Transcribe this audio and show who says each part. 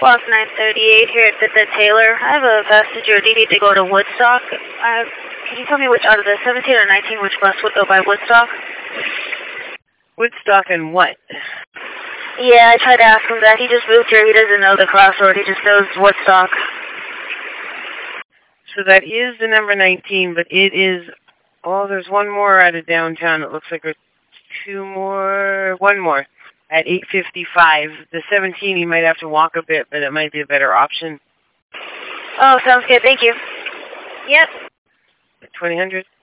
Speaker 1: Box 938 here at the Taylor. I have a passenger needing to go to Woodstock. Can you tell me which out of the 17 or 19, which bus would go by Woodstock?
Speaker 2: Woodstock and what?
Speaker 1: Yeah, I tried to ask him that. He just moved here. He doesn't know the crossroad. He just knows Woodstock.
Speaker 2: So that is the number 19, but it is... Oh, there's one more out of downtown. It looks like there's one more at 8:55. The 17, you might have to walk a bit, but it might be a better option.
Speaker 1: Oh, sounds good. Thank you. Yep.
Speaker 2: 2000.